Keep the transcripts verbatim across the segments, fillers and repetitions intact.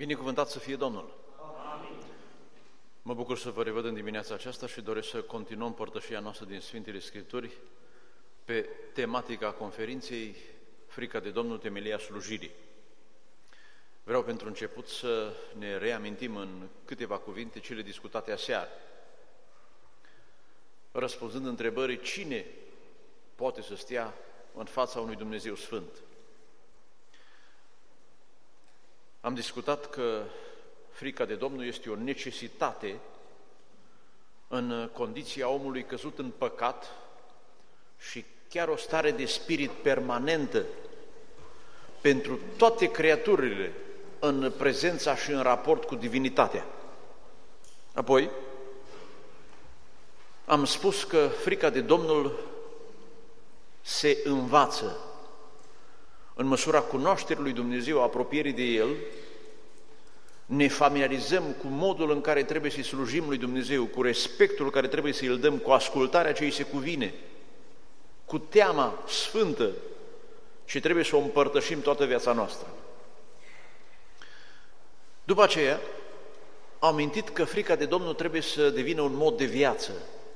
Binecuvântat să fie Domnul! Amin. Mă bucur să vă revăd în dimineața aceasta și doresc să continuăm părtășia noastră din Sfintele Scripturi pe tematica conferinței Frica de Domnul, temelia slujirii. Vreau pentru început să ne reamintim în câteva cuvinte cele discutate aseară, răspunzând întrebării cine poate să stea în fața unui Dumnezeu Sfânt. Am discutat că frica de Domnul este o necesitate în condiția omului căzut în păcat și chiar o stare de spirit permanentă pentru toate creaturile în prezența și în raport cu divinitatea. Apoi, am spus că frica de Domnul se învață în măsura cunoașterii lui Dumnezeu, apropierii de El, ne familiarizăm cu modul în care trebuie să-i slujim lui Dumnezeu, cu respectul care trebuie să-i dăm, cu ascultarea ce îi se cuvine, cu teama sfântă și trebuie să o împărtășim toată viața noastră. După aceea, am amintit că frica de Domnul trebuie să devină un mod de viață,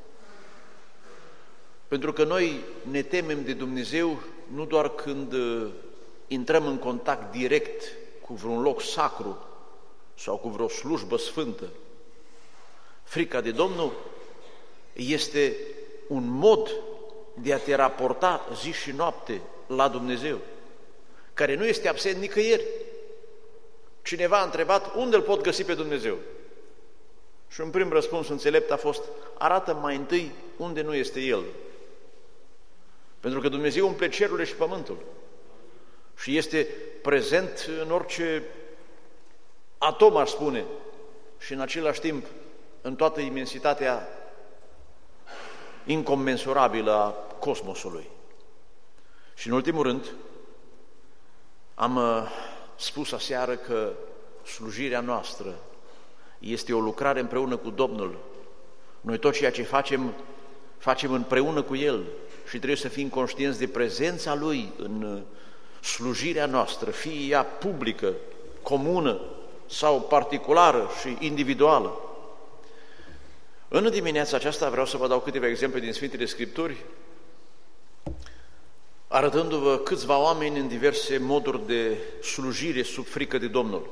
pentru că noi ne temem de Dumnezeu nu doar când intrăm în contact direct cu vreun loc sacru sau cu vreo slujbă sfântă. Frica de Domnul este un mod de a te raporta zi și noapte la Dumnezeu, care nu este absent nicăieri. Cineva a întrebat, unde îl pot găsi pe Dumnezeu? Și un prim răspuns înțelept a fost, arată mai întâi unde nu este El. Pentru că Dumnezeu umple cerurile și pământul și este prezent în orice atom, aș spune, și în același timp în toată imensitatea incomensurabilă a cosmosului. Și în ultimul rând, am spus aseară că slujirea noastră este o lucrare împreună cu Domnul. Noi tot ceea ce facem, facem împreună cu El și trebuie să fim conștienți de prezența Lui în slujirea noastră, fie ea publică, comună sau particulară și individuală. În dimineața aceasta vreau să vă dau câteva exemple din Sfintele Scripturi, arătându-vă câțiva oameni în diverse moduri de slujire sub frică de Domnul.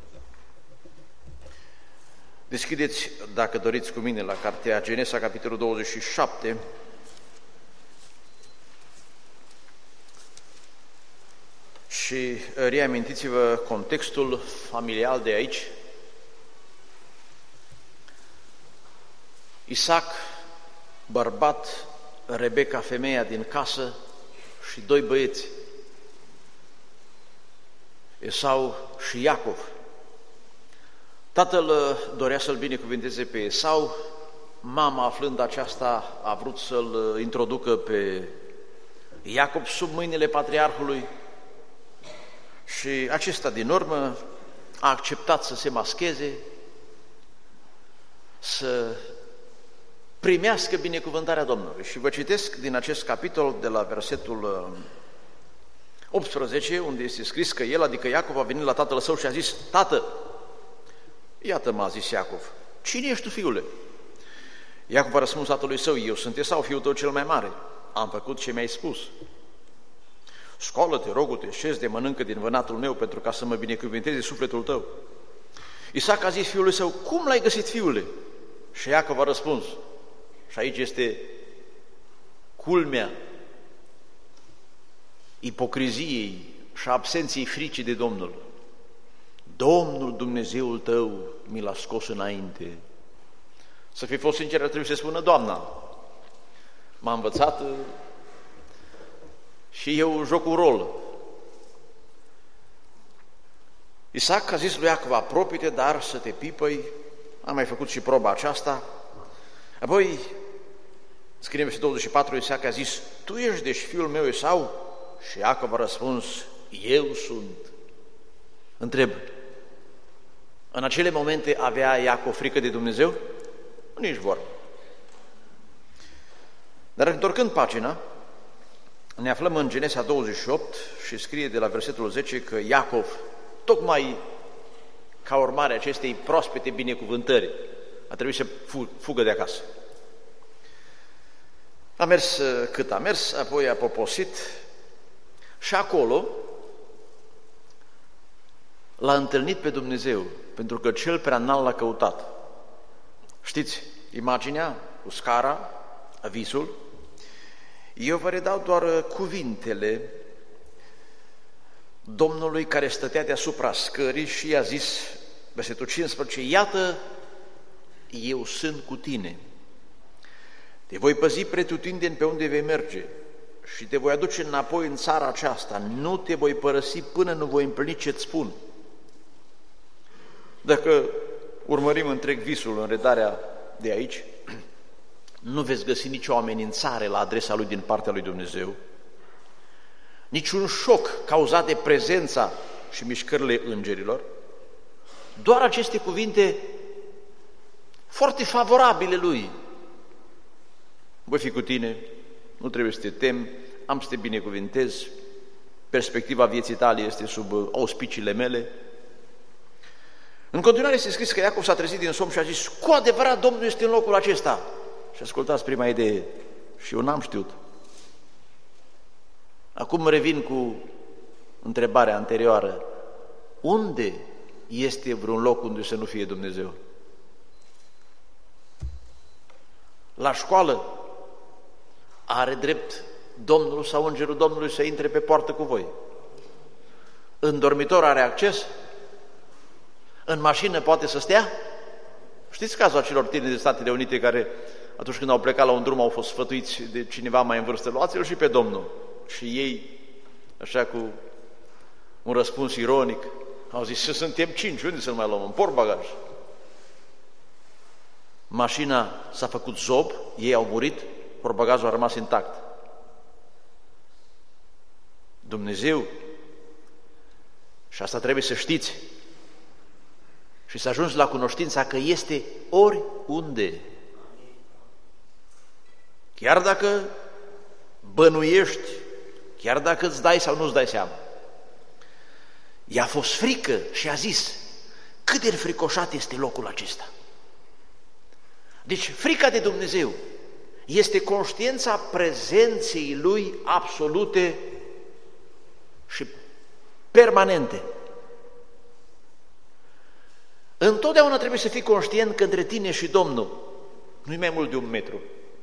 Deschideți, dacă doriți, cu mine la cartea Genesa, capitolul douăzeci și șapte, și reamintiți-vă contextul familial de aici. Isaac, bărbat, Rebecca, femeia din casă și doi băieți, Esau și Iacov. Tatăl dorea să-l binecuvânteze pe Esau, mama, aflând aceasta, a vrut să-l introducă pe Iacov sub mâinile patriarhului și acesta din urmă a acceptat să se mascheze, să primească binecuvântarea Domnului. Și vă citesc din acest capitol de la versetul optsprezece, unde este scris că el, adică Iacov, a venit la tatăl său și a zis, Tată, iată m-a zis Iacov, cine ești tu, fiule? Iacov a răspuns tatălui său, eu sunt Esau, fiul tău cel mai mare, am făcut ce mi-ai spus. Scoală-te, rogu-te, șezi de mănâncă din vânatul meu pentru ca să mă binecuvânteze sufletul tău. Isaac a zis fiului său, cum l-ai găsit, fiule? Și Iacov a răspuns, și aici este culmea ipocriziei și absenței fricii de Domnul. Domnul Dumnezeul tău mi l-a scos înainte. Să fi fost sincer, trebuie să spună Doamna. M-a învățat și eu joc un rol. Isaac a zis lui Iacov, apropie-te, dar să te pipăi. Am mai făcut și proba aceasta. Apoi, scrie în douăzeci și patru, Isaac a zis, tu ești deci fiul meu Esau? Și Iacov a răspuns, eu sunt. Întreb, în acele momente avea Iacov frică de Dumnezeu? Nici vorbă. Dar întorcând pagina, ne aflăm în Genesa douăzeci și opt și scrie de la versetul zece că Iacov, tocmai ca urmare a acestei proaspete binecuvântări, a trebuit să fugă de acasă. A mers cât a mers, apoi a poposit și acolo l-a întâlnit pe Dumnezeu, pentru că cel prea înalt l-a căutat. Știți imaginea cu scara, visul? Eu vă redau doar cuvintele Domnului care stătea deasupra scării și i-a zis, versetul cincisprezece, iată, eu sunt cu tine, te voi păzi pretutindeni pe unde vei merge și te voi aduce înapoi în țara aceasta, nu te voi părăsi până nu voi împlini ce-ți spun. Dacă urmărim întreg visul în redarea de aici, nu veți găsi nicio amenințare la adresa lui din partea lui Dumnezeu, niciun șoc cauzat de prezența și mișcările îngerilor, doar aceste cuvinte foarte favorabile lui. Voi fi cu tine, nu trebuie să te temi, am să te binecuvintez, perspectiva vieții tale este sub auspiciile mele. În continuare este scris că Iacov s-a trezit din somn și a zis, cu adevărat Domnul este în locul acesta. Și ascultați prima idee, și eu n-am știut. Acum revin cu întrebarea anterioară, unde este vreun loc unde să nu fie Dumnezeu? La școală are drept Domnul sau Îngerul Domnului să intre pe poartă cu voi? În dormitor are acces? În mașină poate să stea? Știți cazul acelor tineri de Statele Unite care, atunci când au plecat la un drum, au fost sfătuiți de cineva mai în vârstă, luați-l și pe Domnul. Și ei, așa cu un răspuns ironic, au zis, să suntem cinci, unde să-l mai luăm? În portbagaj. Mașina s-a făcut zob, ei au murit, portbagajul a rămas intact. Dumnezeu, și asta trebuie să știți, și să ajungi la cunoștința că este oriunde. Chiar dacă bănuiești, chiar dacă îți dai sau nu-ți dai seama. I-a fost frică și a zis, cât de fricoșat este locul acesta. Deci frica de Dumnezeu este conștiința prezenței Lui absolute și permanente. Întotdeauna trebuie să fii conștient că între tine și Domnul nu-i mai mult de un metru.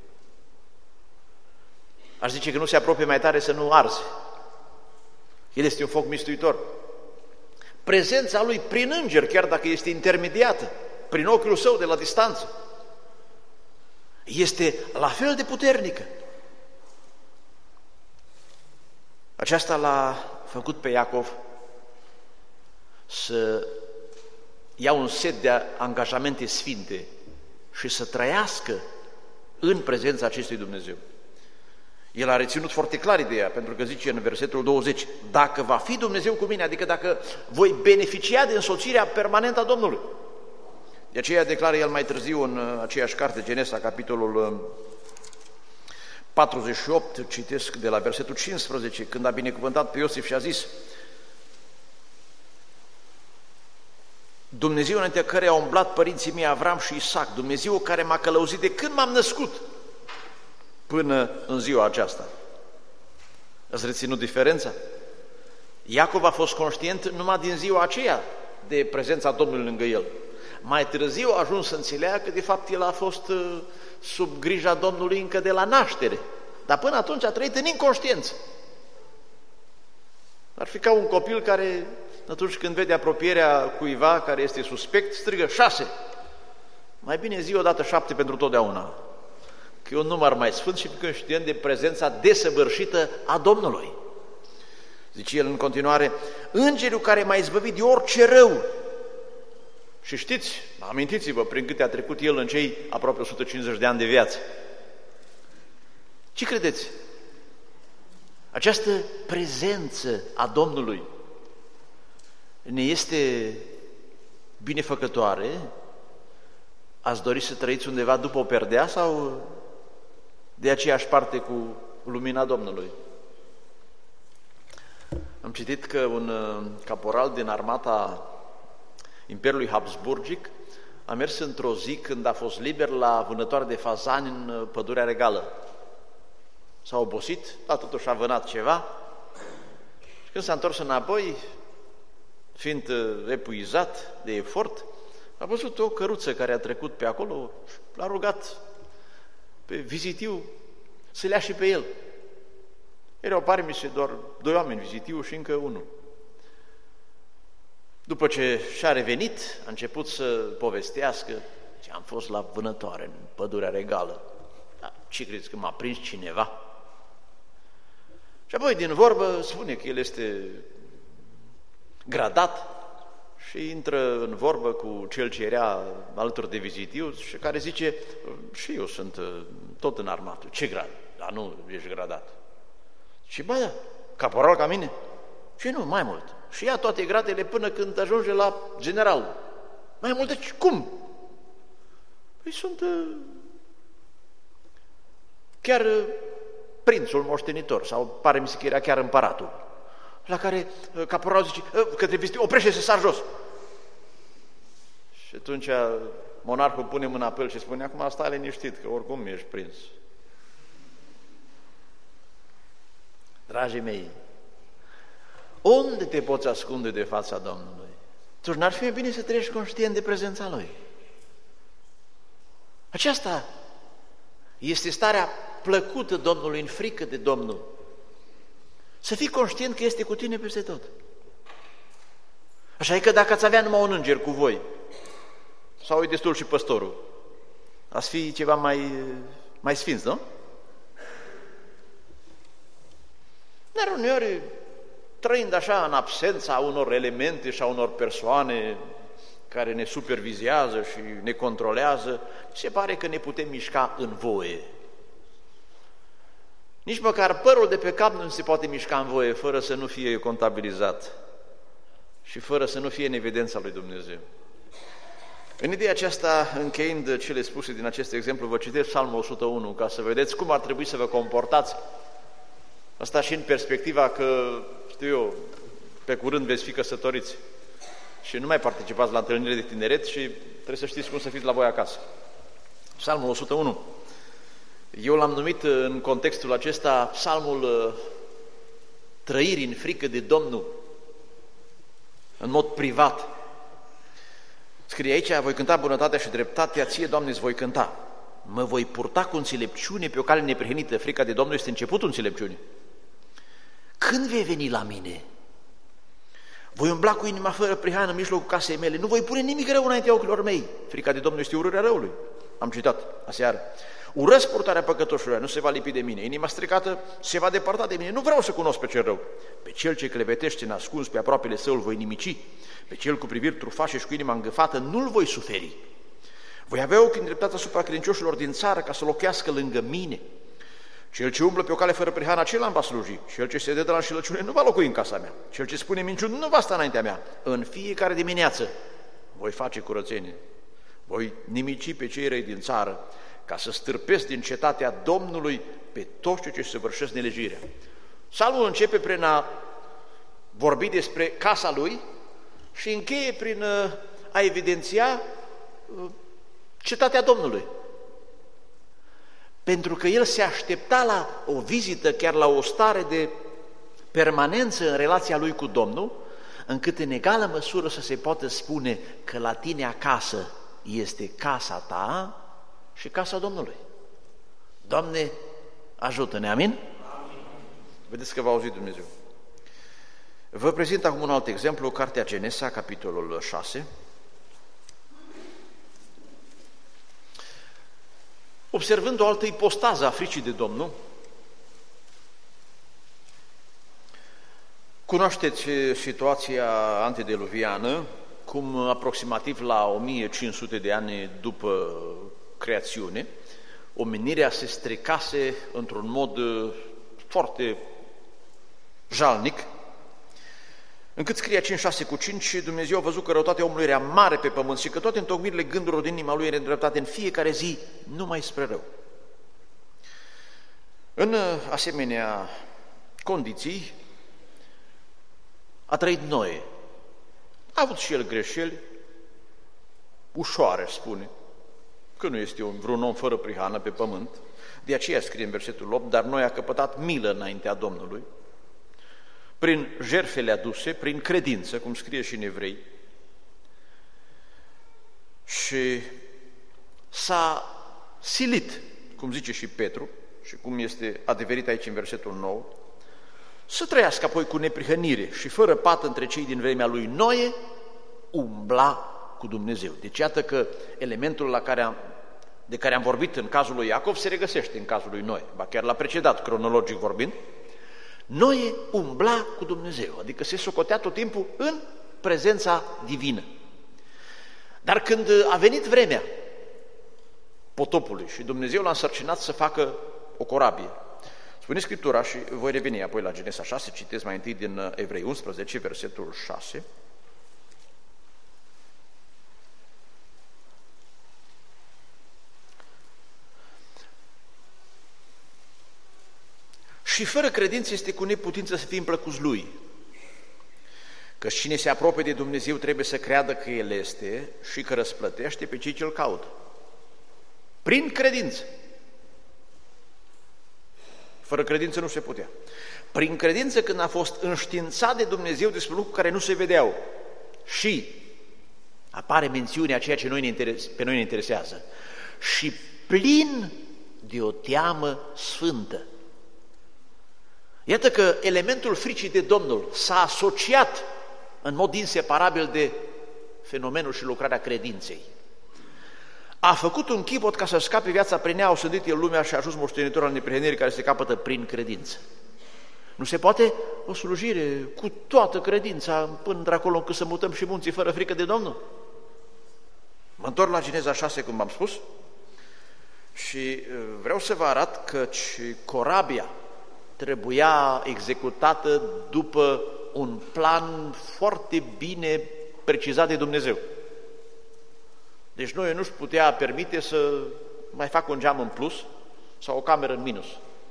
Aș zice că nu se apropie mai tare să nu arzi. El este un foc mistuitor. Prezența Lui prin înger, chiar dacă este intermediată, prin ochiul Său de la distanță, este la fel de puternică. Aceasta l-a făcut pe Iacov să ia un set de angajamente sfinte și să trăiască în prezența acestui Dumnezeu. El a reținut foarte clar ideea, pentru că zice în versetul douăzeci, dacă va fi Dumnezeu cu mine, adică dacă voi beneficia de însoțirea permanentă a Domnului. De aceea declară el mai târziu în aceeași carte, Genesa, capitolul patruzeci și opt, citesc de la versetul cincisprezece, când a binecuvântat pe Iosif și a zis, Dumnezeu înaintea care au umblat părinții mei Avram și Isaac, Dumnezeu care m-a călăuzit de când m-am născut până în ziua aceasta. Ați reținut diferența? Iacov a fost conștient numai din ziua aceea de prezența Domnului lângă el. Mai târziu a ajuns să înțeleagă că de fapt el a fost sub grija Domnului încă de la naștere, dar până atunci a trăit în inconștiență. Ar fi ca un copil care, atunci când vede apropierea cuiva care este suspect, strigă șase. Mai bine zi odată șapte pentru totdeauna, că e un număr mai sfânt și conștient de prezența desăvârșită a Domnului. Zice el în continuare, îngerul care m-a izbăvit de orice rău. Și știți, amintiți-vă prin câte a trecut el în cei aproape o sută cincizeci de ani de viață. Ce credeți? Această prezență a Domnului ne este binefăcătoare? Ați dori să trăiți undeva după o perdea sau de aceeași parte cu lumina Domnului? Am citit că un caporal din armata Imperiului Habsburgic, a mers într-o zi când a fost liber la vânătoare de fazani în Pădurea Regală. S-a obosit, dar totuși a vânat ceva și când s-a întors înapoi, fiind epuizat de efort, a văzut o căruță care a trecut pe acolo, l-a rugat pe vizitiu să le ia și pe el. Erau parmise doar doi oameni, vizitiu și încă unul. După ce și-a revenit, a început să povestească că am fost la vânătoare în Pădurea Regală. Da, ce credeți, că m-a prins cineva? Și apoi, din vorbă, spune că el este gradat și intră în vorbă cu cel ce era alături de vizitiu și care zice, și eu sunt tot în armată. Ce grad? Dar nu ești gradat. Și bă, da, caporal ca mine? Și nu, mai mult. Și ia toate gradele până când ajunge la general. Mai mult, deci cum? Păi sunt uh, chiar uh, prințul moștenitor, sau pare mi se că era chiar împăratul, la care uh, caporalul zice, uh, către vizitiu, oprește să sar jos. Și atunci monarhul pune mâna pe el și spune, acum stai liniștit, că oricum ești prins. Dragii mei, unde te poți ascunde de fața Domnului? Atunci n-ar fi bine să trăiești conștient de prezența Lui. Aceasta este starea plăcută Domnului, în frică de Domnul. Să fii conștient că este cu tine peste tot. Așa e că dacă ați avea numai un înger cu voi, sau e destul și păstorul, ați fi ceva mai, mai sfinți, nu? Dar uneori, trăind așa în absența unor elemente și a unor persoane care ne supervizează și ne controlează, se pare că ne putem mișca în voie. Nici măcar părul de pe cap nu se poate mișca în voie fără să nu fie contabilizat și fără să nu fie în evidența lui Dumnezeu. În ideea aceasta, încheiind cele spuse din acest exemplu, vă citesc Psalmul o sută unu ca să vedeți cum ar trebui să vă comportați. Asta și în perspectiva că, știu eu, pe curând veți fi căsătoriți și nu mai participați la întâlnire de tineret și trebuie să știți cum să fiți la voi acasă. Psalmul o sută unu. Eu l-am numit în contextul acesta Psalmul trăirii în frică de Domnul, în mod privat. Scrie aici, voi cânta bunătatea și dreptatea, ție, Doamne, îți voi cânta. Mă voi purta cu înțelepciune pe o cale neprihănită. Frica de Domnul este începutul înțelepciunii. Când vei veni la mine? Voi umbla cu inima fără prihană în mijlocul casei mele. Nu voi pune nimic rău înaintea ochilor mei. Frica de Domnul este urârea răului. Am citat aseară. Urăsc purtarea păcătoșilor, nu se va lipi de mine. Inima stricată se va depărta de mine. Nu vreau să cunosc pe cel rău. Pe cel ce clevetește nascuns pe aproapele său îl voi nimici. Pe cel cu priviri trufașe și cu inima îngâfată nu-l voi suferi. Voi avea ochii îndreptați asupra credincioșilor din țară ca să locuiască lângă mine. Cel ce umblă pe o cale fără prihană, acela îmi va sluji. Cel ce se dă de la înșelăciune nu va locui în casa mea. Cel ce spune minciuni nu va sta înaintea mea. În fiecare dimineață voi face curățenie. Voi nimici pe cei răi din țară, ca să stârpesc din cetatea Domnului pe toți ce se vârșesc nelegirea. Psalmul începe prin a vorbi despre casa lui și încheie prin a evidenția cetatea Domnului. Pentru că el se aștepta la o vizită, chiar la o stare de permanență în relația lui cu Domnul, încât în egală măsură să se poată spune că la tine acasă este casa ta și casa Domnului. Doamne, ajută-ne, amin? Amin. Vedeți că v-a auzit Dumnezeu. Vă prezint acum un alt exemplu, Cartea Genesa, capitolul șase. Observând o altă ipostază a fricii de Domnul, cunoașteți situația antediluviană, cum aproximativ la o mie cinci sute de ani după creațiune, omenirea se stricase într-un mod foarte jalnic, încât scrie cinci șase cu cinci, Dumnezeu a văzut că răutatea omului era mare pe pământ și că toate întocmirile gândurilor din inima lui erau îndreptate în fiecare zi numai spre rău. În asemenea condiții a trăit Noe. A avut și el greșeli, ușoare, spune, că nu este un, vreun om fără prihană pe pământ, de aceea scrie în versetul opt, dar noi a căpătat milă înaintea Domnului, prin jertfele aduse, prin credință, cum scrie și în Evrei, și s-a silit, cum zice și Petru, și cum este adeverit aici în versetul nouă, să trăiască apoi cu neprihănire și fără pată între cei din vremea lui Noe, umbla cu Dumnezeu. Deci iată că elementul la care am, de care am vorbit în cazul lui Iacov se regăsește în cazul lui Noe, ba chiar l-a precedat cronologic vorbind. Noe umbla cu Dumnezeu, adică se socotea tot timpul în prezența divină. Dar când a venit vremea potopului și Dumnezeu l-a însărcinat să facă o corabie, spune Scriptura, și voi reveni apoi la Genesa șase, citesc mai întâi din Evrei unsprezece, versetul șase. Și fără credință este cu neputință să fim plăcuți lui. Că cine se apropie de Dumnezeu trebuie să creadă că El este și că răsplătește pe cei ce-L caută. Prin credință. Fără credință nu se putea. Prin credință, când a fost înștiințat de Dumnezeu despre lucruri care nu se vedeau, și apare mențiunea ceea ce noi ne interes, pe noi ne interesează, și plin de o teamă sfântă. Iată că elementul fricii de Domnul s-a asociat în mod inseparabil de fenomenul și lucrarea credinței. A făcut un chipot ca să scape viața prin ea, a osândit el lumea și a ajuns moștenitor al neprihănirii care se capătă prin credință. Nu se poate o slujire cu toată credința până într-acolo încât să mutăm și munții fără frică de Domnul? Mă întorc la Geneza șase, cum am spus, și vreau să vă arăt că corabia trebuia executată după un plan foarte bine precizat de Dumnezeu. Deci noi nu-și putea permite să mai facă un geam în plus sau o cameră în minus.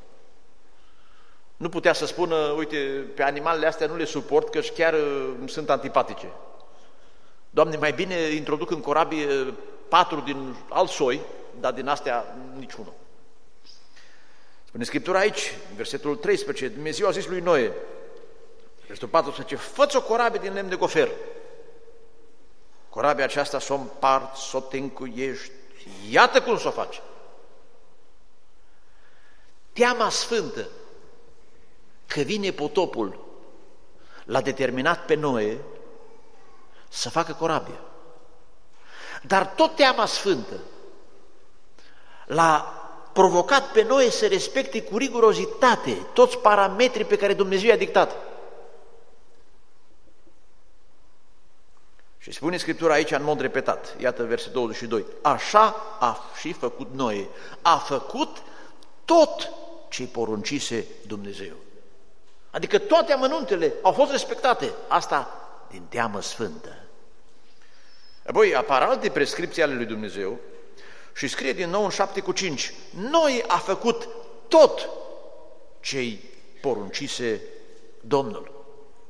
Nu putea să spună, uite, pe animalele astea nu le suport, că chiar îmi sunt antipatice. Doamne, mai bine introduc în corabie patru din alt soi, dar din astea niciunul. Spune Scriptura aici, în versetul treisprezece, Dumnezeu a zis lui Noe, versetul paisprezece, fă-ți o corabie din lemn de gofer. Corabia aceasta s-o împarți, s-o te încuiești, iată cum s-o faci. Teama sfântă că vine potopul l-a determinat pe Noe să facă corabia. Dar tot teama sfântă l-a provocat pe Noe să respecte cu rigurozitate toți parametrii pe care Dumnezeu i-a dictat. Și spune Scriptura aici în mod repetat, iată versetul douăzeci și doi, așa a și făcut Noe, a făcut tot ce-i poruncise Dumnezeu. Adică toate amănuntele au fost respectate, asta din teamă sfântă. Apoi apar alte prescripții ale lui Dumnezeu și scrie din nou în șapte cu cinci, Noe a făcut tot ce-i poruncise Domnul.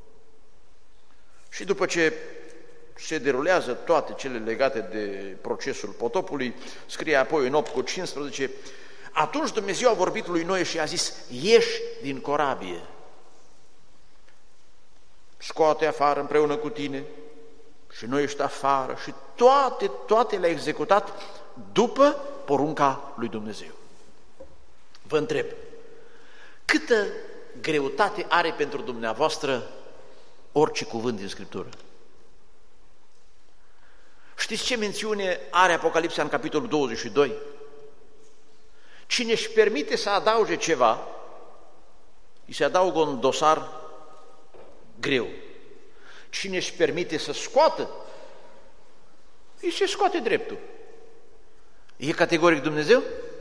Și după ce se derulează toate cele legate de procesul potopului, scrie apoi în opt cu cincisprezece, atunci Dumnezeu a vorbit lui Noe și a zis, ieși din corabie, scoate afară împreună cu tine și noi ești afară și toate, toate le-a executat după porunca lui Dumnezeu. Vă întreb, câtă greutate are pentru dumneavoastră orice cuvânt din Scriptură? Știți ce mențiune are Apocalipsa în capitolul douăzeci și doi? Cine își permite să adauge ceva, îi se adaugă un dosar greu. Cine își permite să scoată, îi se scoate dreptul. E categoric Dumnezeu?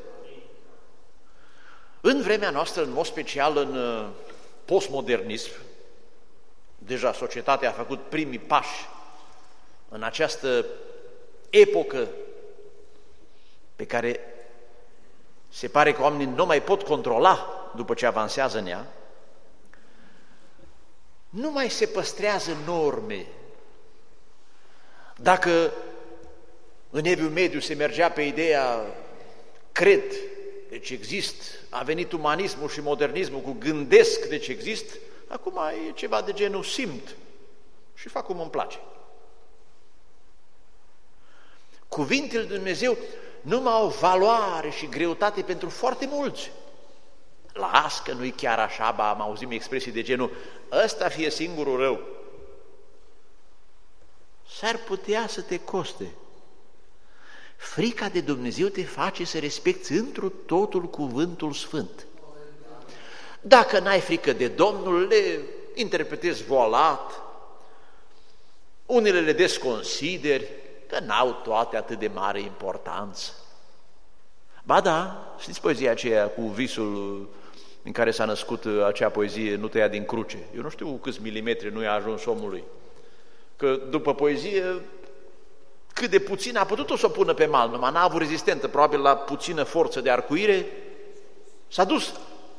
În vremea noastră, în mod special în postmodernism, deja societatea a făcut primii pași în această epocă pe care se pare că oamenii nu mai pot controla după ce avansează în ea, nu mai se păstrează norme. Dacă În Evul Mediu se mergea pe ideea cred, deci exist, a venit umanismul și modernismul cu gândesc, deci exist, acum e ceva de genul simt și fac cum îmi place. Cuvintele lui Dumnezeu nu mai au valoare și greutate pentru foarte mulți. Las că nu-i chiar așa, ba, am auzit expresii de genul, ăsta fie singurul rău. S-ar putea să te coste. Frica de Dumnezeu te face să respecti întru totul cuvântul sfânt. Dacă n-ai frică de Domnul, le interpretezi voalat, unele le desconsideri, că n-au toate atât de mare importanță. Ba da, știți poezia aceea cu visul în care s-a născut acea poezie, nu tăia din cruce. Eu nu știu câți milimetri nu i-a ajuns omului. Că după poezie, cât de puțin a putut-o să o pună pe mal, numai n-a avut rezistentă, probabil la puțină forță de arcuire, s-a dus.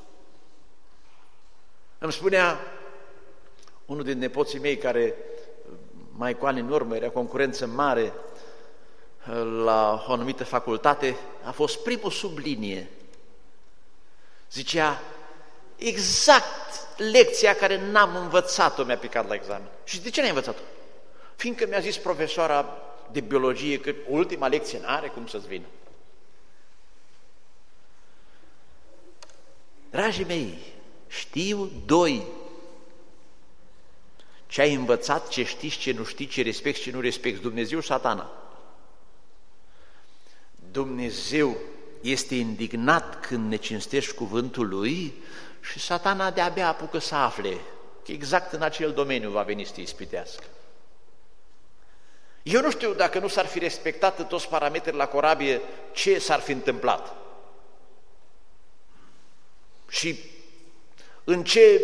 Îmi spunea unul din nepoții mei care mai cu ani în urmă era concurență mare la o anumită facultate, a fost primul sub linie. Zicea, exact lecția care n-am învățat-o mi-a picat la examen. Și de ce n-ai învățat-o? Fiindcă mi-a zis profesoara de biologie că ultima lecție n-are cum să-ți vină. Dragii mei, știu doi. Ce ai învățat, ce știi, ce nu știi, ce respecti, ce nu respecti, Dumnezeu și Satana. Dumnezeu este indignat când ne cinstești cuvântul Lui și Satana de-abia apucă să afle că exact în acel domeniu va veni să te ispitească. Eu nu știu dacă nu s-ar fi respectat toți parametrii la corabie, ce s-ar fi întâmplat. Și în ce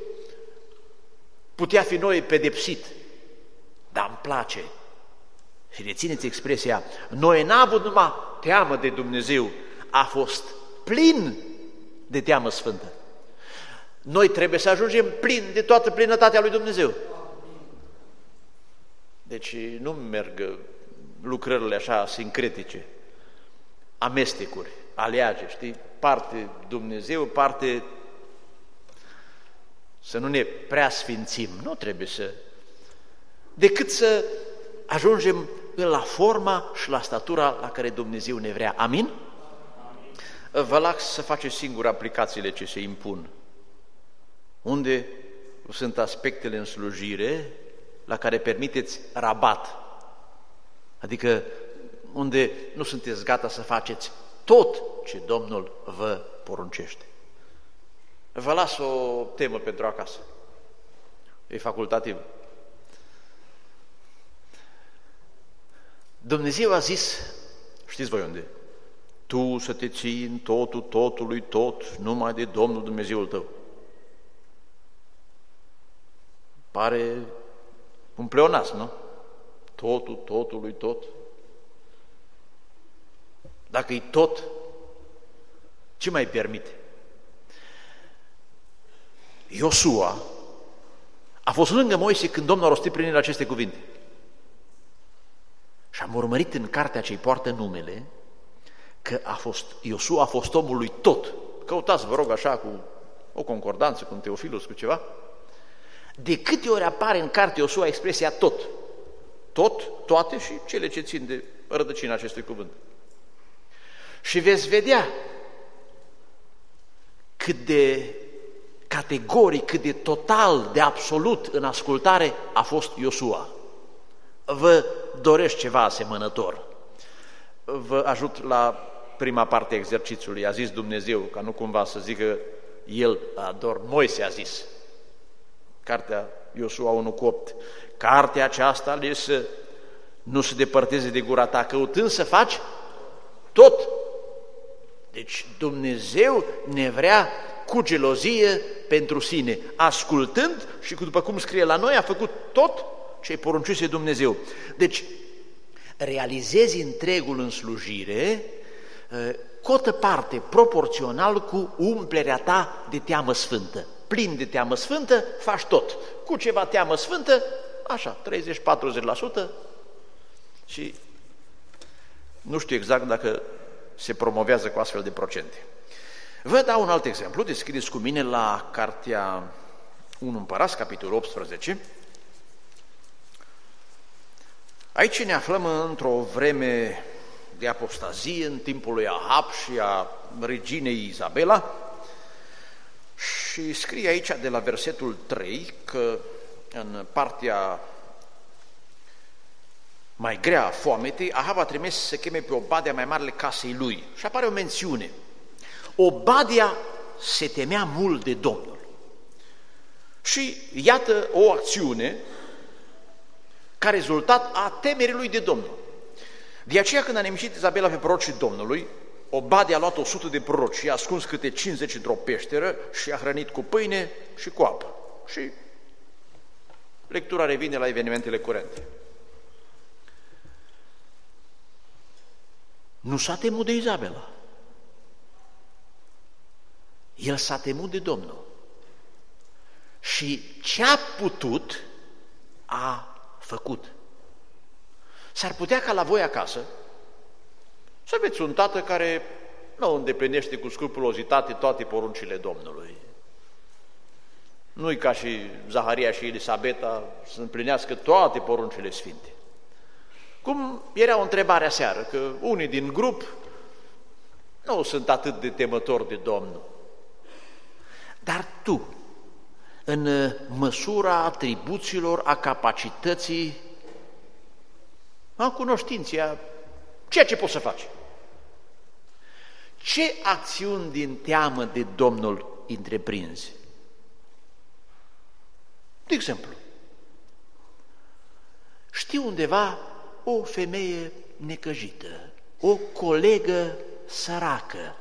putea fi noi pedepsit. Dar îmi place. Și rețineți expresia, noi n-a avut numai teamă de Dumnezeu, a fost plin de teamă sfântă. Noi trebuie să ajungem plin de toată plinătatea lui Dumnezeu. Deci nu merg lucrările așa sincretice, amestecuri, aleage, știi? Parte Dumnezeu, parte să nu ne prea sfințim, nu trebuie să, decât să ajungem la forma și la statura la care Dumnezeu ne vrea. Amin? Amin. Vă las să faceți singur aplicațiile ce se impun. Unde sunt aspectele în slujire la care permiteți rabat, adică unde nu sunteți gata să faceți tot ce Domnul vă poruncește. Vă las o temă pentru acasă. E facultativ. Dumnezeu a zis, știți voi unde? Tu să te ții în totul, totului, tot, numai de Domnul Dumnezeul tău. Pare un pleonas, nu? Totul, totului, tot. Dacă e tot, ce mai permite? Iosua a fost lângă Moise când Domnul a rostit prin el aceste cuvinte. Și am urmărit în cartea ce-i poartă numele că a fost, Iosua a fost omul lui tot. Căutați, vă rog, așa, cu o concordanță, cu un Teofilus, cu ceva. De câte ori apare în carte Iosua expresia tot? Tot, toate și cele ce țin de rădăcina acestui cuvânt. Și veți vedea cât de categoric, cât de total, de absolut în ascultare a fost Iosua. Vă doresc ceva asemănător. Vă ajut la prima parte a exercițiului. A zis Dumnezeu, ca nu cumva să zică el, doar Moise a zis. Cartea Iosua unu cu opt. Cartea aceasta alisă nu se depărteze de gura ta, căutând să faci tot. Deci Dumnezeu ne vrea cu gelozie pentru sine, ascultând și după cum scrie la noi, a făcut tot ce-i poruncise Dumnezeu. Deci, realizezi întregul în slujire, cotă parte proporțional cu umplerea ta de teamă sfântă. Plin de teamă sfântă, faci tot. Cu ceva teamă sfântă, așa, treizeci la patruzeci la sută și Nu știu exact dacă se promovează cu astfel de procente. Vă dau un alt exemplu, deschideți cu mine la cartea unu Împărați, capitolul optsprezece. Aici ne aflăm într-o vreme de apostazie, în timpul lui Ahab și a reginei Izabela, și scrie aici de la versetul trei că în partea mai grea a foametei, Ahab a trimis să cheme pe Obadia, mai marele casei lui. Și apare o mențiune: Obadia se temea mult de Domnul. Și iată o acțiune ca rezultat a temerii lui de Domnul. De aceea, când a nimicit Izabela pe prorocii Domnului, Obadia a luat o sută de proroci și i-a ascuns câte cincizeci într-o peșteră și i-a hrănit cu pâine și cu apă. Și lectura revine la evenimentele curente. Nu s-a temut de Izabela. El s-a temut de Domnul. Și ce a putut, a făcut. S-ar putea ca la voi acasă să aveți un tată care nu îndeplinește cu scrupulozitate toate poruncile Domnului. Nu-i ca și Zaharia și Elisabeta să împlinească toate poruncile sfinte. Cum era o întrebare aseară, că unii din grup nu sunt atât de temători de Domnul. Dar tu, în măsura atribuțiilor, a capacității, a cunoștinței, a ceea ce poți să faci, ce acțiuni din teamă de Domnul întreprinzi? De exemplu, știu undeva o femeie necăjită, o colegă săracă.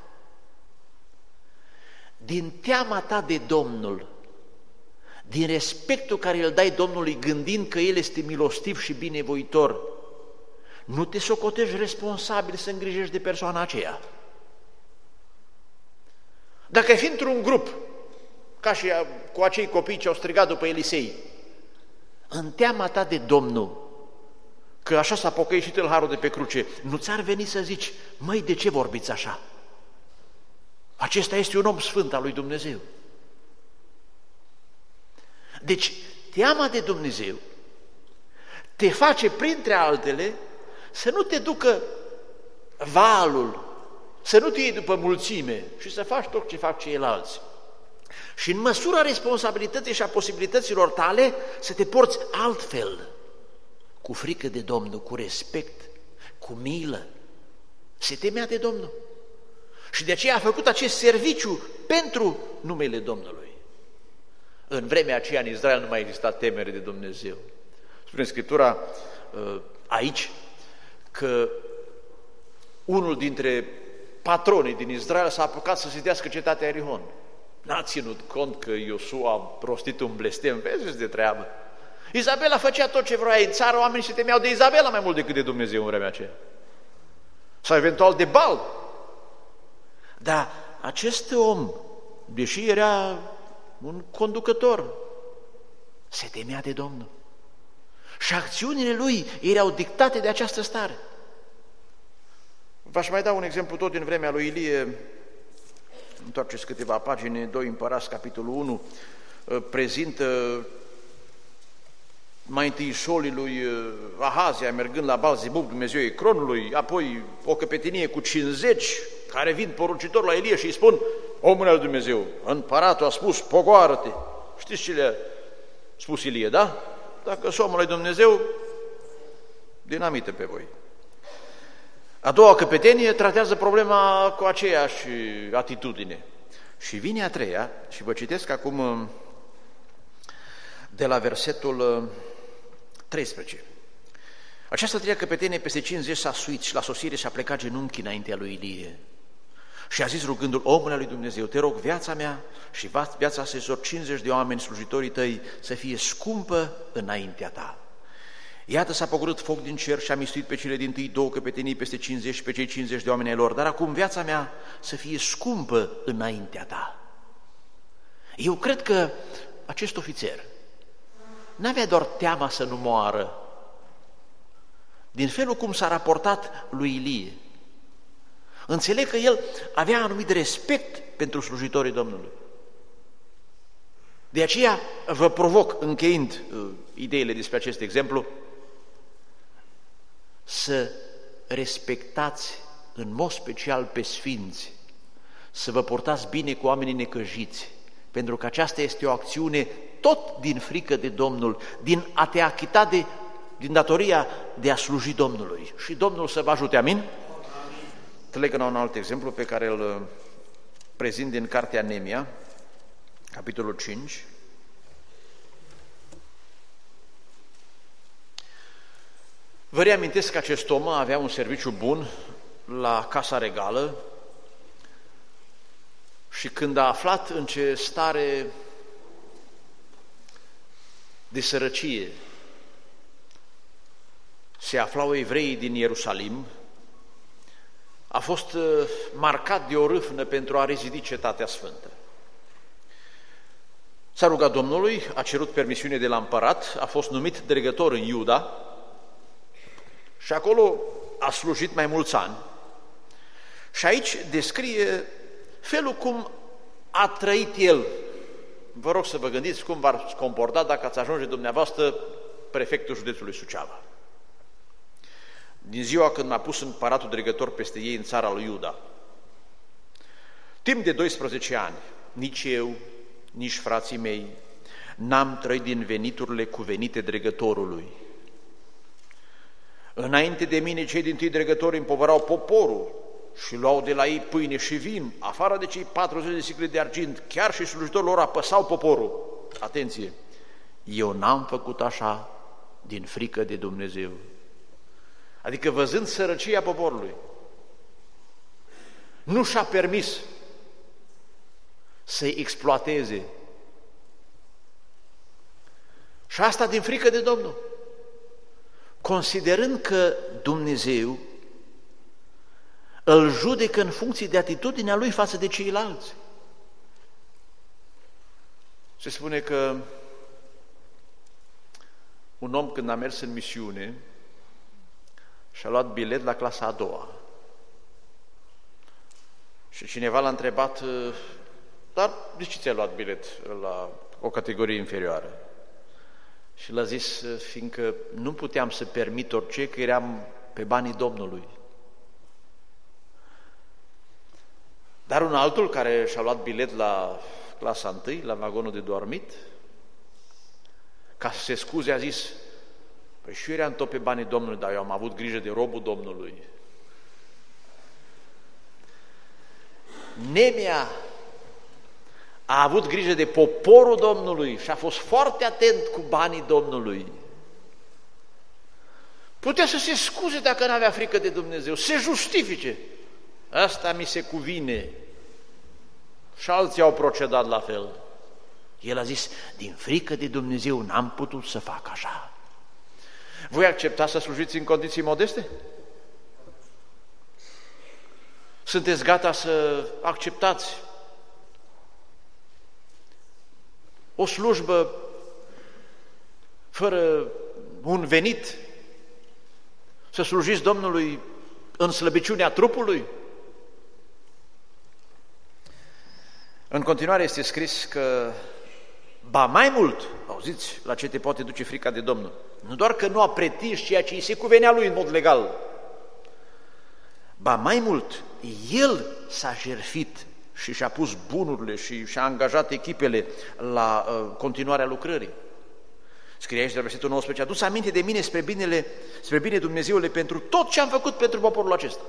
Din teama ta de Domnul, din respectul care îl dai Domnului, gândind că El este milostiv și binevoitor, nu te socotești responsabil să îngrijești de persoana aceea. Dacă ai fi într-un grup, ca și cu acei copii ce au strigat după Elisei, în teama ta de Domnul, că așa s-a pocăit și tâlharul de pe cruce, nu ți-ar veni să zici: măi, de ce vorbiți așa? Acesta este un om sfânt al lui Dumnezeu. Deci, teama de Dumnezeu te face, printre altele, să nu te ducă valul, să nu te iei după mulțime și să faci tot ce fac ceilalți. Și în măsura responsabilității și a posibilităților tale să te porți altfel, cu frică de Domnul, cu respect, cu milă. Se temea de Domnul. Și de aceea a făcut acest serviciu pentru numele Domnului. În vremea aceea în Israel nu mai exista temere de Dumnezeu. Spune Scriptura aici că unul dintre patronii din Israel s-a apucat să zidească cetatea Erihon. N-a ținut cont că Iosua a rostit un blestem, vezi de treabă. Izabela făcea tot ce vroia în țară, oamenii se temeau de Izabela mai mult decât de Dumnezeu în vremea aceea. Sau eventual de Baal. Dar acest om, deși era un conducător, se temea de Domnul. Și acțiunile lui erau dictate de această stare. V-aș mai da un exemplu tot din vremea lui Ilie. Întoarceți câteva pagini, doi Împărați, capitolul unu, prezintă mai întâi șolii lui Ahazia mergând la Baal-Zebub, Dumnezeu Ecronului, apoi o căpetenie cu cincizeci care vin poruncitor la Ilie și îi spun: omul al Dumnezeu, împăratul a spus, pogoară-te. Știți ce le-a spus Ilie, da? Dacă sunt omul lui Dumnezeu, dinamită pe voi. A doua căpetenie tratează problema cu aceeași atitudine. Și vine a treia, și vă citesc acum de la versetul treisprezece. Această treia căpetenie peste cincizeci s-a suit și la sosire și-a plecat genunchii înaintea lui Ilie. Și a zis rugându-l: omul lui Dumnezeu, te rog, viața mea și viața acestor cincizeci de oameni slujitorii tăi să fie scumpă înaintea ta. Iată, s-a pogorât foc din cer și a mistuit pe cele dintâi două căpetenii peste cincizeci și pe cei cincizeci de oameni ai lor, dar acum viața mea să fie scumpă înaintea ta. Eu cred că acest ofițer n-avea doar teama să nu moară, din felul cum s-a raportat lui Ilie. Înțeleg că el avea anumit respect pentru slujitorii Domnului. De aceea vă provoc, încheind uh, ideile despre acest exemplu, să respectați în mod special pe sfinți, să vă purtați bine cu oamenii necăjiți, pentru că aceasta este o acțiune tot din frică de Domnul, din a te achita de, din datoria de a sluji Domnului. Și Domnul să vă ajute, amin? Amin. Trec la un alt exemplu pe care îl prezint din cartea Nemia, capitolul cinci. Vă reamintesc că acest om avea un serviciu bun la Casa Regală și când a aflat în ce stare de sărăcie se aflau evreii din Ierusalim, a fost marcat de o râvnă pentru a rezidi Cetatea Sfântă. S-a rugat Domnului, a cerut permisiune de la împărat, a fost numit dregător în Iuda și acolo a slujit mai mulți ani. Și aici descrie felul cum a trăit el. Vă rog să vă gândiți cum v-ați comporta dacă ați ajunge dumneavoastră prefectul județului Suceava. Din ziua când m-a pus împăratul dregător peste ei în țara lui Iuda. Timp de doisprezece ani, nici eu, nici frații mei, n-am trăit din veniturile cuvenite dregătorului. Înainte de mine, cei dintâi dregători împovărau poporul și luau de la ei pâine și vin, afară de cei patruzeci de sicle de argint, chiar și slujitorii lor apăsau poporul. Atenție! Eu n-am făcut așa din frică de Dumnezeu. Adică văzând sărăcia poporului, nu și-a permis să-i exploateze. Și asta din frică de Domnul. Considerând că Dumnezeu îl judecă în funcție de atitudinea lui față de ceilalți. Se spune că un om când a mers în misiune și-a luat bilet la clasa a doua și cineva l-a întrebat, dar de ce ți-ai luat bilet la o categorie inferioară? Și l-a zis, fiindcă nu puteam să permit orice, că eram pe banii Domnului. Dar un altul care și-a luat bilet la clasa întâi, la vagonul de dormit, ca să se scuze, a zis, păi și eu eram tot pe banii Domnului, dar eu am avut grijă de robul Domnului. Nemia a avut grijă de poporul Domnului și a fost foarte atent cu banii Domnului. Putea să se scuze dacă nu avea frică de Dumnezeu, se justifice. Asta mi se cuvine. Și alții au procedat la fel. El a zis, din frică de Dumnezeu n-am putut să fac așa. Voi accepta să slujiți în condiții modeste? Sunteți gata să acceptați o slujbă fără un venit? Să slujiți Domnului în slăbiciunea trupului? În continuare este scris că, ba mai mult, auziți la ce te poate duce frica de Domnul, nu doar că nu a pretins ceea ce îi se cuvenea lui în mod legal, ba mai mult, el s-a jertfit și și-a pus bunurile și și-a angajat echipele la uh, continuarea lucrării. Scrie aici de la versetul nouăsprezece, adu-ți aminte de mine spre binele, spre bine Dumnezeule pentru tot ce am făcut pentru poporul acesta.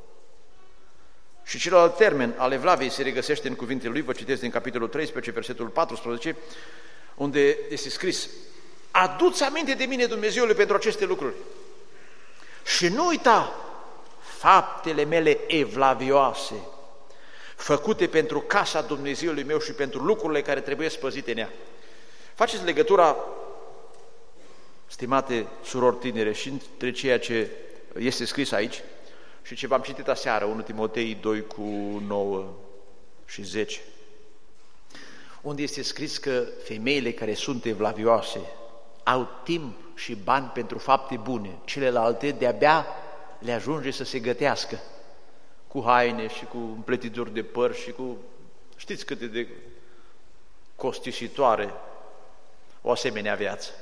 Și celălalt termen al evlaviei se regăsește în cuvintele lui, vă citesc din capitolul treisprezece, versetul paisprezece, unde este scris, adu-ți aminte de mine Dumnezeule pentru aceste lucruri și nu uita faptele mele evlavioase, făcute pentru casa Dumnezeului meu și pentru lucrurile care trebuie spăzite în ea. Faceți legătura, stimate surori tinere, și între ceea ce este scris aici și ce v-am citit aseară, unu Timotei doi cu nouă și zece, unde este scris că femeile care sunt evlavioase au timp și bani pentru fapte bune, celelalte de-abia le ajunge să se gătească cu haine și cu împletituri de păr și cu... Știți cât de costisitoare o asemenea viață.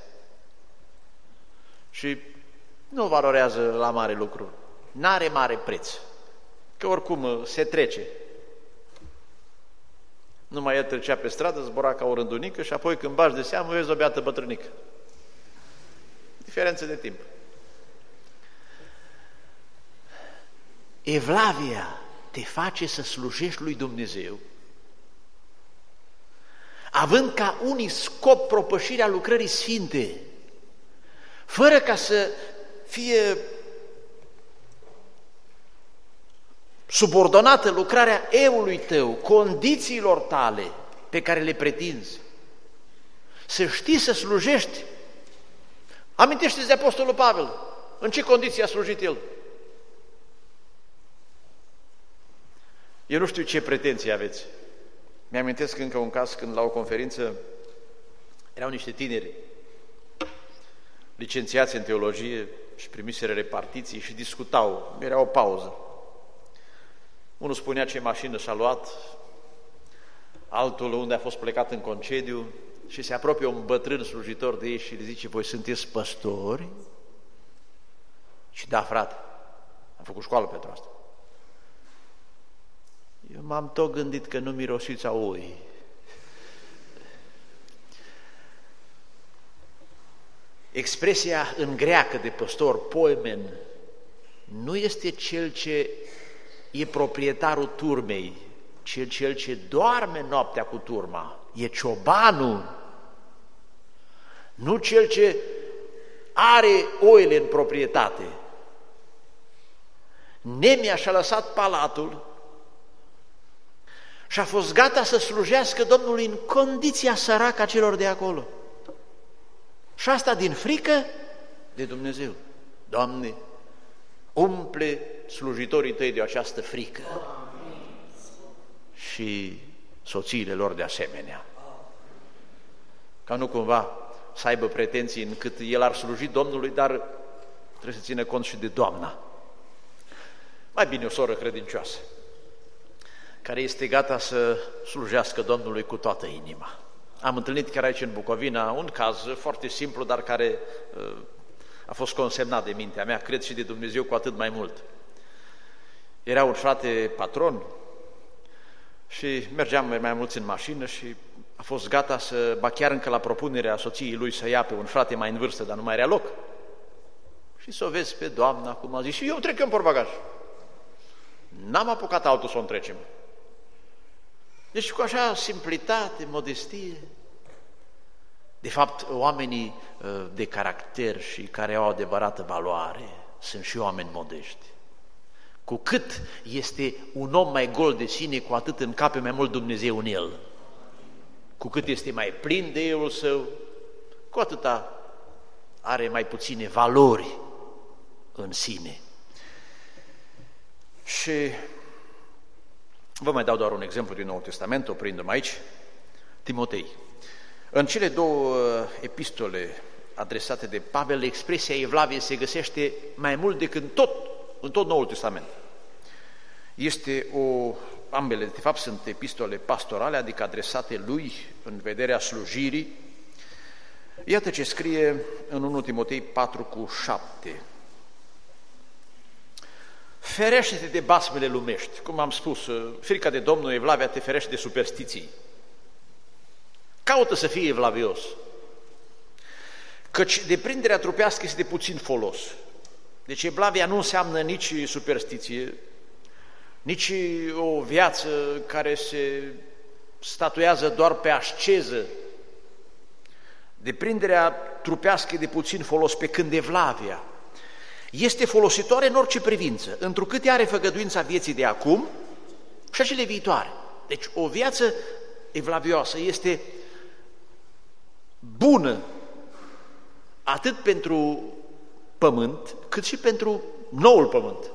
Și nu valorează la mare lucru, n-are mare preț, că oricum se trece. Numai el trecea pe stradă, zbura ca o rândunică și apoi când bași de seamă, vezi o beată bătrânică. Diferență de timp. Evlavia te face să slujești lui Dumnezeu, având ca unic scop propășirea lucrării sfinte, fără ca să fie subordonată lucrarea eului tău, condițiilor tale pe care le pretinzi. Să știi să slujești. Amintește-ți de Apostolul Pavel, în ce condiții a slujit el. Eu nu știu ce pretenții aveți. Mi-amintesc încă un caz când la o conferință erau niște tineri licențiați în teologie și primiseră repartiții și discutau, era o pauză. Unul spunea ce mașină și-a luat, altul unde a fost plecat în concediu și se apropie un bătrân slujitor de ei și le zice: voi sunteți păstori? Și da, frate, am făcut școală pentru asta. Eu m-am tot gândit că nu mirosiți a oi. Expresia în greacă de păstor, poimen, nu este cel ce e proprietarul turmei, ci cel ce doarme noaptea cu turma, e ciobanul, nu cel ce are oile în proprietate. Nemia și-a lăsat palatul și a fost gata să slujească Domnului în condiția săracă a celor de acolo. Și asta din frică de Dumnezeu. Doamne, umple slujitorii tăi de această frică și soțiile lor de asemenea. Ca nu cumva să aibă pretenții încât el ar sluji Domnului, dar trebuie să țină cont și de Doamna. Mai bine o soră credincioasă, care este gata să slujească Domnului cu toată inima. Am întâlnit chiar aici în Bucovina un caz foarte simplu, dar care uh, a fost consemnat de mintea mea, cred și de Dumnezeu cu atât mai mult. Era un frate patron și mergeam mai mulți în mașină și a fost gata să, ba chiar încă la propunerea soției lui să ia pe un frate mai în vârstă, dar nu mai era loc. Și să o vezi pe doamna, cum a zis, și eu trec în portbagaj. N-am apucat altul să o întrecem. Deci cu așa simplitate, modestie. De fapt, oamenii de caracter și care au adevărată valoare sunt și oameni modești. Cu cât este un om mai gol de sine, cu atât încape mai mult Dumnezeu în el. Cu cât este mai plin de elul său, cu atâta are mai puține valori în sine. Și vă mai dau doar un exemplu din Noul Testament, o prindem aici, Timotei. În cele două epistole adresate de Pavel, expresia evlavie se găsește mai mult decât tot, în tot Noul Testament. Este o, ambele, de fapt, sunt epistole pastorale, adică adresate lui în vederea slujirii. Iată ce scrie în întâi Timotei patru cu șapte. Ferește-te de basmele lumești. Cum am spus, frica de Domnul, evlavia, te ferește de superstiții. Caută să fii evlavios, căci deprinderea trupească este de puțin folos. Deci evlavia nu înseamnă nici superstiție, nici o viață care se statuează doar pe asceză. Deprinderea trupească e de puțin folos, pe când evlavia este folositoare în orice privință, întrucât ea are făgăduința vieții de acum și a cele viitoare. Deci o viață evlavioasă este bună atât pentru pământ, cât și pentru noul pământ.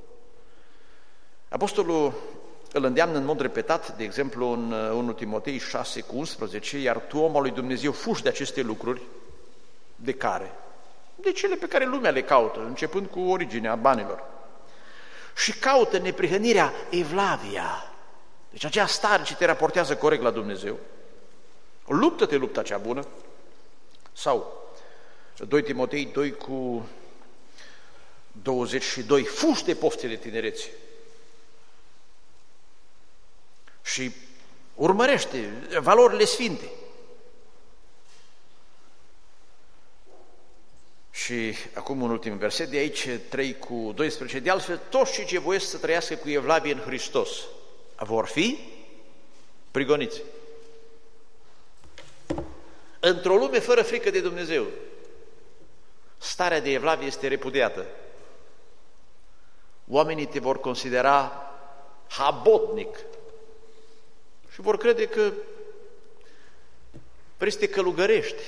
Apostolul îl îndeamnă în mod repetat, de exemplu în întâi Timotei șase cu unsprezece, iar tu, om al lui Dumnezeu, fugi de aceste lucruri, De care? De cele pe care lumea le caută, începând cu originea banilor. Și caută neprihănirea Evlavia. Deci aceea stare ce te raportează corect la Dumnezeu. Luptă-te lupta cea bună. Sau doi Timotei doi cu douăzeci și doi, fugi de poftele tinereții. Și urmărește valorile sfinte. Și acum un ultim verset de aici, trei cu doisprezece, de altfel toți cei ce voiesc să trăiască cu evlavie în Hristos vor fi prigoniți. Într-o lume fără frică de Dumnezeu, starea de evlavie este repudiată. Oamenii te vor considera habotnic și vor crede că vrei să te călugărești.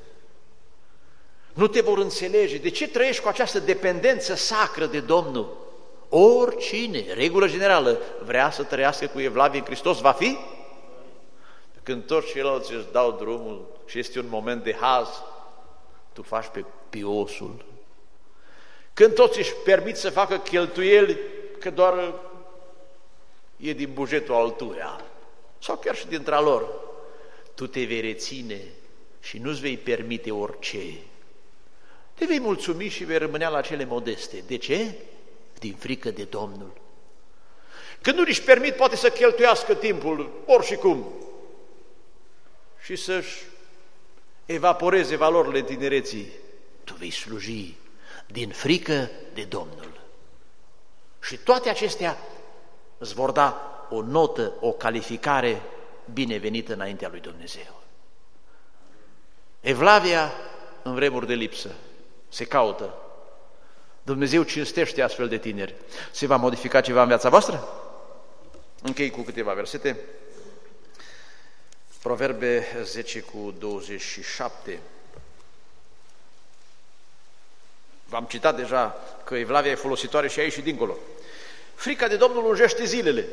Nu te vor înțelege. De ce trăiești cu această dependență sacră de Domnul? Oricine, regulă generală, vrea să trăiască cu evlavie în Hristos, va fi? Când toți ceilalți își dau drumul și este un moment de haz, tu faci pe piosul. Când toți își permit să facă cheltuieli, că doar e din bugetul altuia, sau chiar și dintre lor, tu te vei reține și nu-ți vei permite orice. Te vei mulțumi și vei rămânea la cele modeste. De ce? Din frică de Domnul. Când nu își permit, poate să cheltuiască timpul, ori și cum, și să-și evaporeze valorile tinereții, tu vei sluji din frică de Domnul. Și toate acestea îți vor da o notă, o calificare binevenită înaintea lui Dumnezeu. Evlavia în vremuri de lipsă se caută. Dumnezeu cinstește astfel de tineri. Se va modifica ceva în viața voastră? Închei cu câteva versete. Proverbe zece cu douăzeci și șapte. V-am citat deja că evlavia e folositoare și aici și dincolo. Frica de Domnul lungește zilele.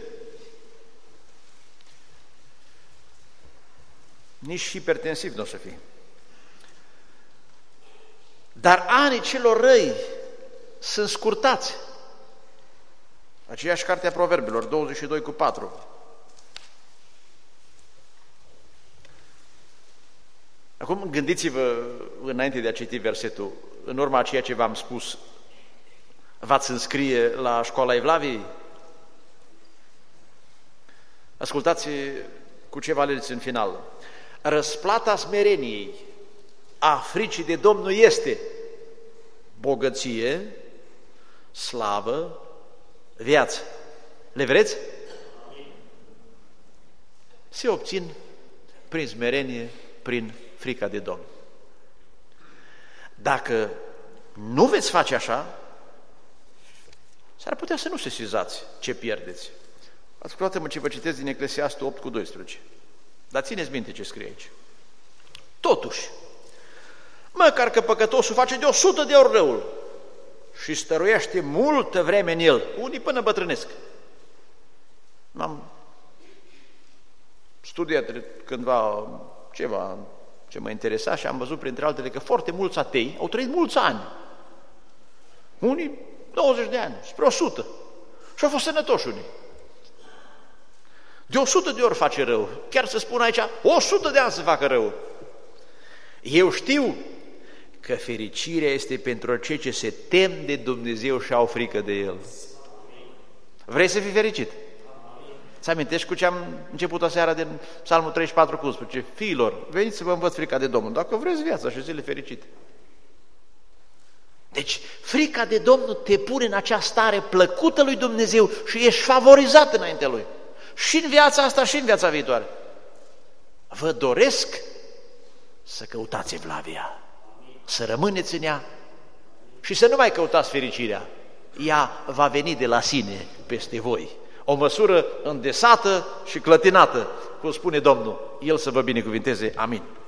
Nici hipertensiv nu o să fie. Dar anii celor răi sunt scurtați. Aceeași carte a Proverbelor, douăzeci și doi cu patru. Acum gândiți-vă, înainte de a citi versetul, în urma a ceea ce v-am spus, v-ați înscrie la școala Evlaviei? Ascultați cu ce valeți în final. Răsplata smereniei, a fricii de Domnul este bogăție, slavă, viață. Le vreți? Se obțin prin smerenie, prin frica de Domn. Dacă nu veți face așa, s-ar putea să nu se sesizați ce pierdeți. Ascultați-mă ce vă citesc din Eclesiastul opt cu doisprezece. Dar țineți minte ce scrie aici. Totuși, măcar că păcătosul face de o sută de ori răul și stăruiește multă vreme în el, unii până bătrânesc. Am studiat cândva ceva ce mă interesa și am văzut printre altele că foarte mulți atei au trăit mulți ani. Unii douăzeci de ani, spre o sută. Și au fost sănătoși unii. De o sută de ori face rău. Chiar să spun aici, o sută de ani să facă rău. Eu știu că fericirea este pentru cei ce se tem de Dumnezeu și au frică de El. Vrei să fii fericit? Ți amintești cu ce am început aseară din Psalmul treizeci și patru cu unsprezece? Fiilor, veniți să vă învăț frica de Domnul, dacă vreți viața și zile fericite. Deci, frica de Domnul te pune în acea stare plăcută lui Dumnezeu și ești favorizat înaintea Lui. Și în viața asta și în viața viitoare. Vă doresc să căutați evlavia, să rămâneți în ea și să nu mai căutați fericirea. Ea va veni de la sine peste voi. O măsură îndesată și clătinată, cum spune Domnul. El să vă binecuvinteze. Amin.